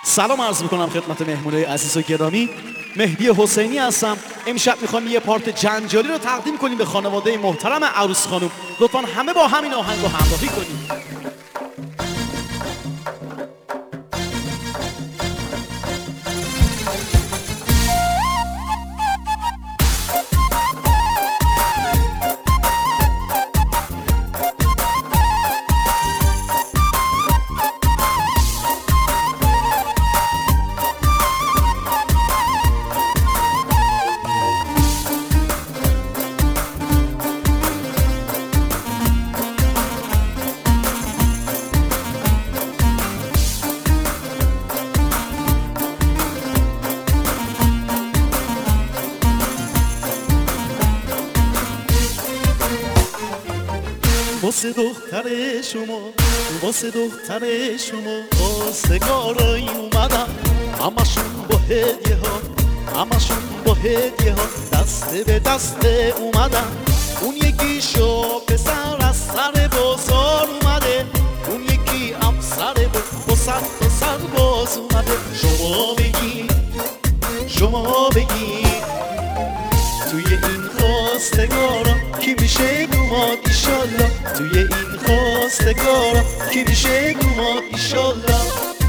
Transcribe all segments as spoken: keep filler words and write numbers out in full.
سلام عرض میکنم خدمت مهمونای عزیز و گرامی. مهدی حسینی هستم. امشب میخوام یه پارت جنجالی رو تقدیم کنیم به خانواده محترم عروس خانم. لطفاً همه با همین آهنگ رو همراهی کنیم. واسه دختر شما واسه دختر شما آسگارایی اومدن، همشون با هدیه ها همشون با هدیه ها دست به دست اومدن. اون یکی شو پسر از سر بازار اومده، اون یکی افسر با صد تا سر باز اومده. شما بگی شما بگی توی این خواستگارا کی میشه گوماد ایشالله، توی این خواستگارا کی میشه گوماد ایشالله.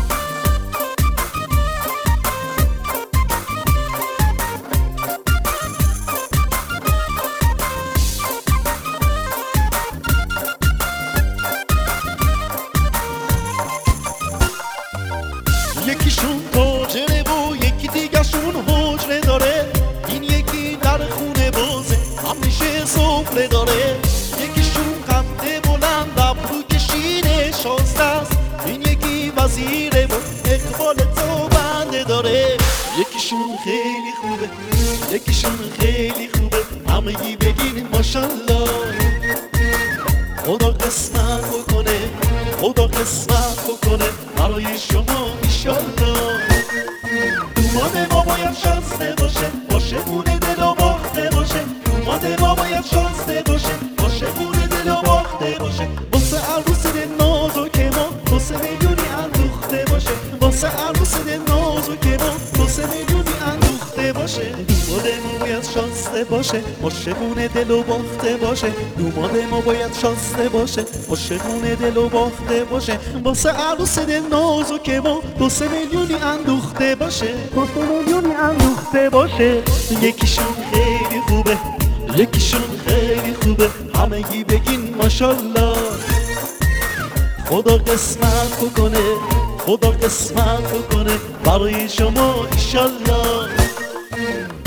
یکیشون تاجره و یکی دیگرشون حجره داره، این یکی در خونه بازه همیشه سفره داره. یکیشون قد بلند ابرو کشیده شازده است، این یکی وزیره و اقبال تو بنده داره. یکیشون خیلی خوبه یکیشون خیلی خوبه، همگی بگین ماشالله. خدا قسمت بکنه خدا قسمت بکنه برای شما ایشالله. دومان ما باید شانسته باشه باشه بونه دل و باخته باشه، دومان ما باید شانسته باشه باشه بونه دل و باخته باشه. واسه عروس دل نازک ما واسه میلیونی اندوخته باشه، واسه عروس دل نازک ما واسه میلیونی اندوخته باشه. دومان ما باید شانسته باشه باشه بونه دل و باخته باشه، دومان ما باید شانسته باشه باشه بونه دل و باخته باشه. واسه عروس دل نازک ما واسه میلیونی اندوخته باشه واسه میلیونی اندوخته باشه. یکیشون خیلی خوبه یکیشون خیلی خوبه، همگی بگین ماشالله. خدا قسمت بکنه خدا قسمت بکنه برای شما ایشالله.